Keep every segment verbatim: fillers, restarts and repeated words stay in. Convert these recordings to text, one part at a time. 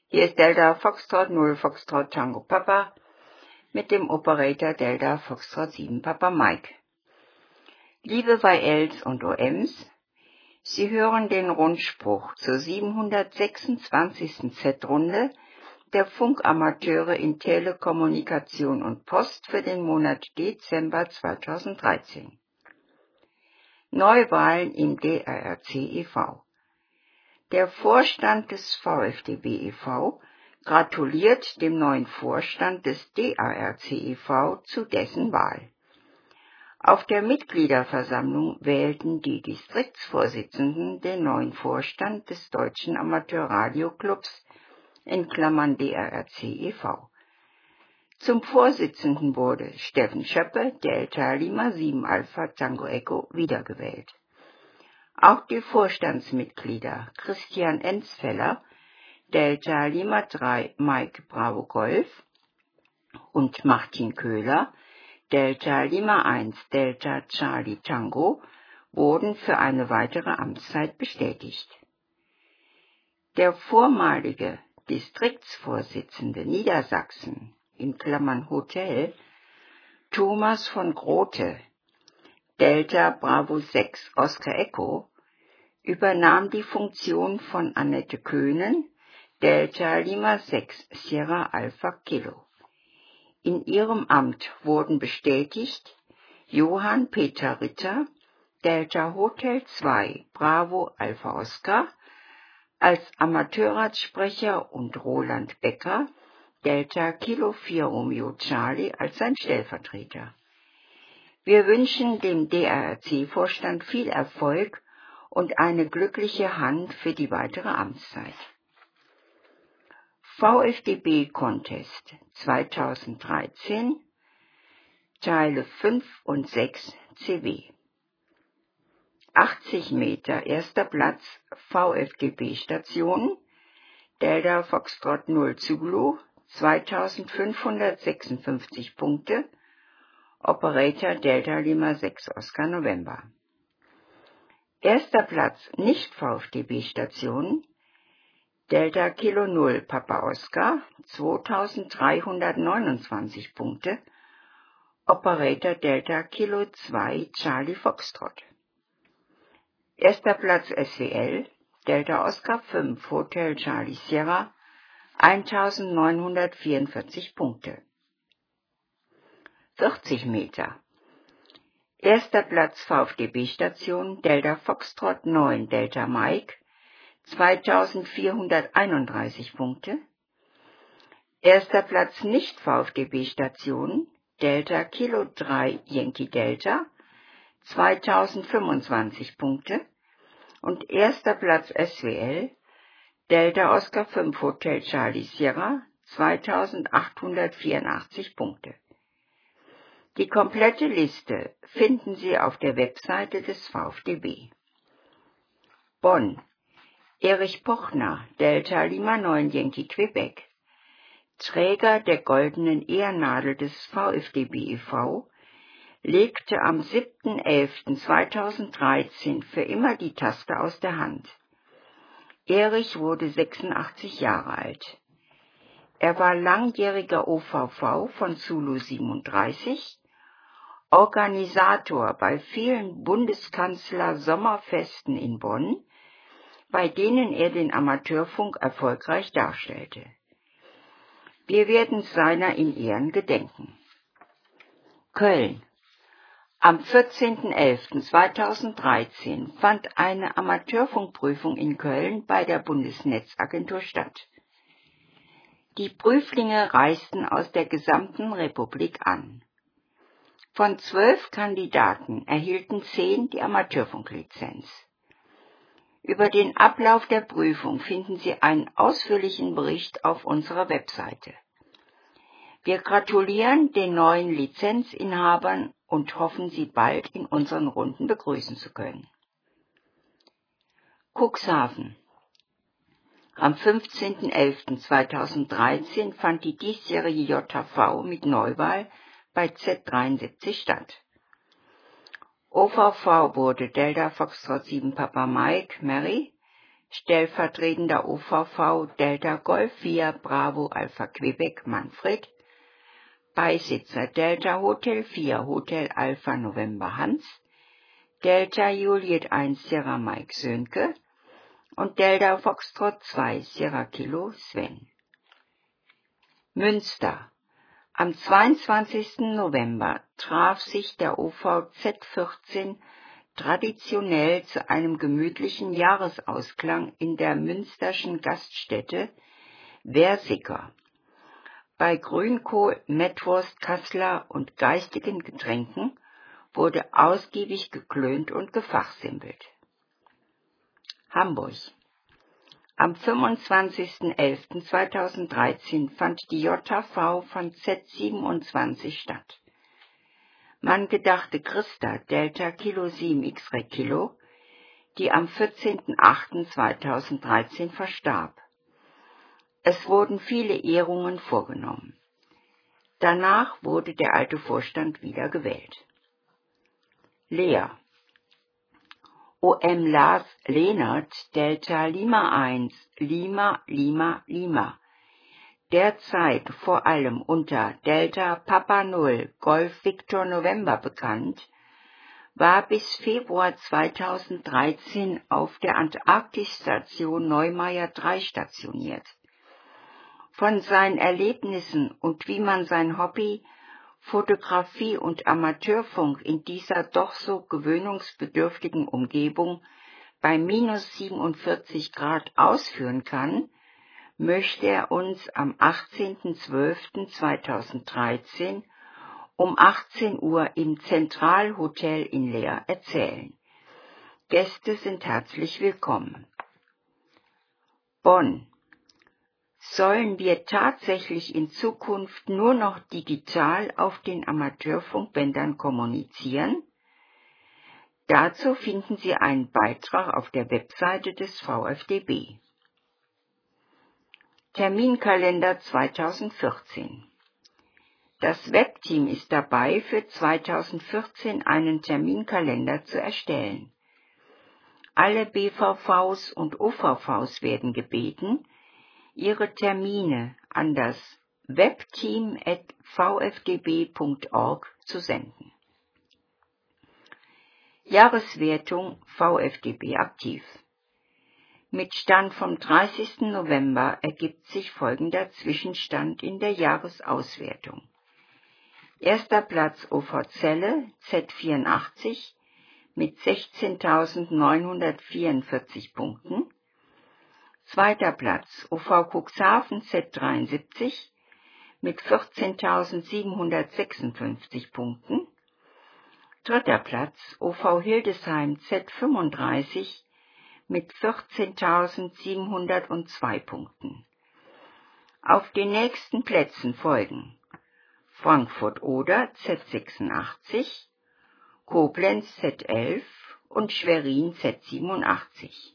Hier ist Delta Foxtrot null Foxtrot Tango Papa mit dem Operator Delta Foxtrot sieben Papa Mike. Liebe Y Ls und O Ms, Sie hören den Rundspruch zur siebenhundertsechsundzwanzigsten Z-Runde der Funkamateure in Telekommunikation und Post für den Monat Dezember zweitausenddreizehn. Neuwahlen im D R R C e V. Der Vorstand des V F D B e V gratuliert dem neuen Vorstand des D R R C e V zu dessen Wahl. Auf der Mitgliederversammlung wählten die Distriktsvorsitzenden den neuen Vorstand des Deutschen Amateurradioclubs in Klammern D R R C e V. Zum Vorsitzenden wurde Steffen Schöppe, Delta Lima sieben Alpha Tango Echo, wiedergewählt. Auch die Vorstandsmitglieder Christian Enzfeller, Delta Lima drei Mike Bravo Golf und Martin Köhler, Delta Lima eins Delta Charlie Tango, wurden für eine weitere Amtszeit bestätigt. Der vormalige Distriktsvorsitzende Niedersachsen in Klammern Hotel, Thomas von Grote, Delta Bravo sechs Oscar Echo, übernahm die Funktion von Annette Köhnen, Delta Lima sechs Sierra Alpha Kilo. In ihrem Amt wurden bestätigt Johann Peter Ritter, Delta Hotel zwei Bravo Alpha Oscar, als Amateurratssprecher und Roland Becker, Delta Kilo vier Romeo Charlie, als sein Stellvertreter. Wir wünschen dem D R R C-Vorstand viel Erfolg und eine glückliche Hand für die weitere Amtszeit. V F D B Contest zweitausenddreizehn, Teile fünf und sechs C W. achtzig Meter, erster Platz, V F D B Station, Delta Foxtrot null Zulu, zweitausendfünfhundertsechsundfünfzig Punkte, Operator Delta Lima sechs Oscar November. Erster Platz, nicht V F D B Station, Delta Kilo null Papa Oscar, zweitausenddreihundertneunundzwanzig Punkte, Operator Delta Kilo zwei Charlie Foxtrot. Erster Platz S W L, Delta Oscar fünf Hotel Charlie Sierra, eintausendneunhundertvierundvierzig Punkte. vierzig Meter. Erster Platz V F D B Station, Delta Foxtrot neun Delta Mike, zweitausendvierhunderteinunddreißig Punkte. Erster Platz nicht V F D B Station, Delta Kilo drei Yankee Delta, zweitausendfünfundzwanzig Punkte. Und erster Platz S W L, Delta Oscar fünf Hotel Charlie Sierra, zweitausendachthundertvierundachtzig Punkte. Die komplette Liste finden Sie auf der Webseite des V F D B. Bonn. Erich Pochner, Delta Lima neun Yankee Quebec, Träger der goldenen Ehrennadel des V F D B e V, legte am siebten elften zweitausenddreizehn für immer die Taste aus der Hand. Erich wurde sechsundachtzig Jahre alt. Er war langjähriger O V V von Zulu siebenunddreißig, Organisator bei vielen Bundeskanzler-Sommerfesten in Bonn, bei denen er den Amateurfunk erfolgreich darstellte. Wir werden seiner in Ehren gedenken. Köln. Am vierzehnten elften zweitausenddreizehn fand eine Amateurfunkprüfung in Köln bei der Bundesnetzagentur statt. Die Prüflinge reisten aus der gesamten Republik an. Von zwölf Kandidaten erhielten zehn die Amateurfunklizenz. Über den Ablauf der Prüfung finden Sie einen ausführlichen Bericht auf unserer Webseite. Wir gratulieren den neuen Lizenzinhabern und hoffen, Sie bald in unseren Runden begrüßen zu können. Cuxhaven. Am fünfzehnten elften zweitausenddreizehn fand die diesjährige J H V mit Neuwahl bei Z dreiundsiebzig statt. O V V wurde Delta Foxtrot sieben Papa Mike Mary, stellvertretender O V V Delta Golf vier Bravo Alpha Quebec Manfred, Beisitzer Delta Hotel vier Hotel Alpha November Hans, Delta Juliet eins Sierra Mike Sönke und Delta Foxtrot zwei Sierra Kilo Sven. Münster. Am zweiundzwanzigsten November traf sich der O V Z vierzehn traditionell zu einem gemütlichen Jahresausklang in der münsterschen Gaststätte Versicker. Bei Grünkohl, Mettwurst, Kassler und geistigen Getränken wurde ausgiebig geklönt und gefachsimpelt. Hamburg. Am fünfundzwanzigsten elften zweitausenddreizehn fand die J H V von Z siebenundzwanzig statt. Man gedachte Christa Delta Kilo sieben X-Ray Kilo, die am vierzehnten achten zweitausenddreizehn verstarb. Es wurden viele Ehrungen vorgenommen. Danach wurde der alte Vorstand wieder gewählt. Leer. O M Lars Lehnert, Delta Lima eins, Lima, Lima, Lima, derzeit vor allem unter Delta Papa null, Golf Victor November bekannt, war bis Februar zweitausenddreizehn auf der Antarktisstation Neumeier drei stationiert. Von seinen Erlebnissen und wie man sein Hobby Fotografie und Amateurfunk in dieser doch so gewöhnungsbedürftigen Umgebung bei minus siebenundvierzig Grad ausführen kann, möchte er uns am achtzehnten zwölften zweitausenddreizehn um achtzehn Uhr im Zentralhotel in Leer erzählen. Gäste sind herzlich willkommen. Bonn. Sollen wir tatsächlich in Zukunft nur noch digital auf den Amateurfunkbändern kommunizieren? Dazu finden Sie einen Beitrag auf der Webseite des V F D B. Terminkalender zweitausendvierzehn. Das Webteam ist dabei, für zweitausendvierzehn einen Terminkalender zu erstellen. Alle B V Vs und O V Vs werden gebeten, ihre Termine an das webteam at v f d b punkt org zu senden. Jahreswertung V F D B aktiv. Mit Stand vom dreißigsten November ergibt sich folgender Zwischenstand in der Jahresauswertung. Erster Platz O V Celle Z vierundachtzig mit sechzehntausendneunhundertvierundvierzig Punkten. Zweiter Platz O V Cuxhaven Z dreiundsiebzig mit vierzehntausendsiebenhundertsechsundfünfzig Punkten. Dritter Platz O V Hildesheim Z fünfunddreißig mit vierzehntausendsiebenhundertzwei Punkten. Auf den nächsten Plätzen folgen Frankfurt-Oder Z sechsundachtzig, Koblenz Z elf und Schwerin Z siebenundachtzig.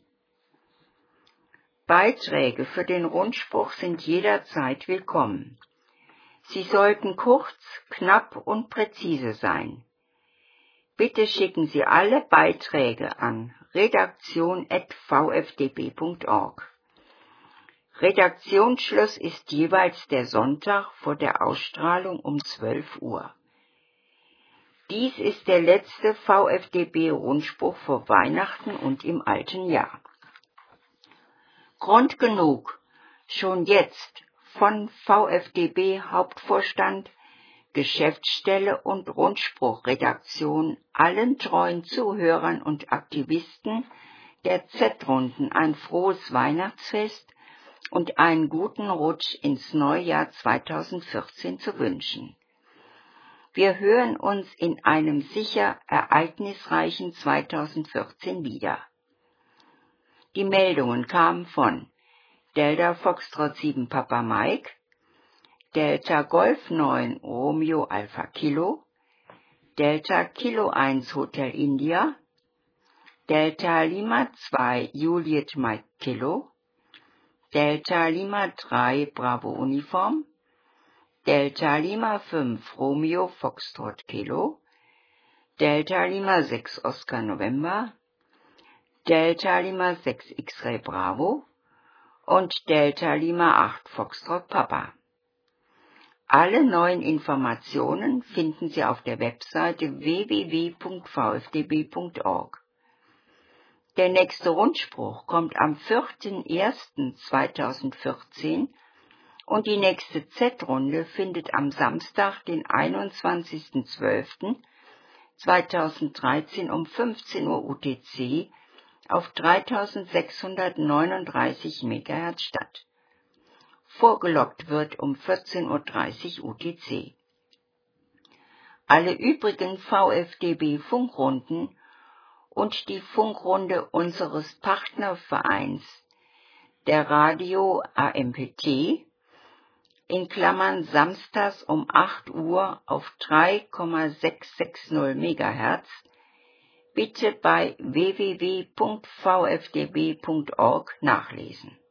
Beiträge für den Rundspruch sind jederzeit willkommen. Sie sollten kurz, knapp und präzise sein. Bitte schicken Sie alle Beiträge an redaktion at v f d b punkt org. Redaktionsschluss ist jeweils der Sonntag vor der Ausstrahlung um zwölf Uhr. Dies ist der letzte V F D B-Rundspruch vor Weihnachten und im alten Jahr. Grund genug, schon jetzt von V F D B Hauptvorstand, Geschäftsstelle und Rundspruchredaktion allen treuen Zuhörern und Aktivisten der Z-Runden ein frohes Weihnachtsfest und einen guten Rutsch ins Neujahr zweitausendvierzehn zu wünschen. Wir hören uns in einem sicher ereignisreichen zweitausendvierzehn wieder. Die Meldungen kamen von Delta Foxtrot sieben Papa Mike, Delta Golf neun Romeo Alpha Kilo, Delta Kilo eins Hotel India, Delta Lima zwei Juliet Mike Kilo, Delta Lima drei Bravo Uniform, Delta Lima fünf Romeo Foxtrot Kilo, Delta Lima sechs Oscar November, Delta Lima sechs X-Ray Bravo und Delta Lima acht Foxtrot Papa. Alle neuen Informationen finden Sie auf der Webseite w w w punkt v f d b punkt org. Der nächste Rundspruch kommt am vierten ersten zweitausendvierzehn und die nächste Z-Runde findet am Samstag, den einundzwanzigsten zwölften zweitausenddreizehn um fünfzehn Uhr U T C auf dreitausendsechshundertneununddreißig Megahertz statt. Vorgelockt wird um vierzehn Uhr dreißig U T C. Alle übrigen V F D B-Funkrunden und die Funkrunde unseres Partnervereins, der Radio A M P T, in Klammern samstags um acht Uhr auf drei Komma sechshundertsechzig Megahertz, bitte bei w w w punkt v f d b punkt org nachlesen.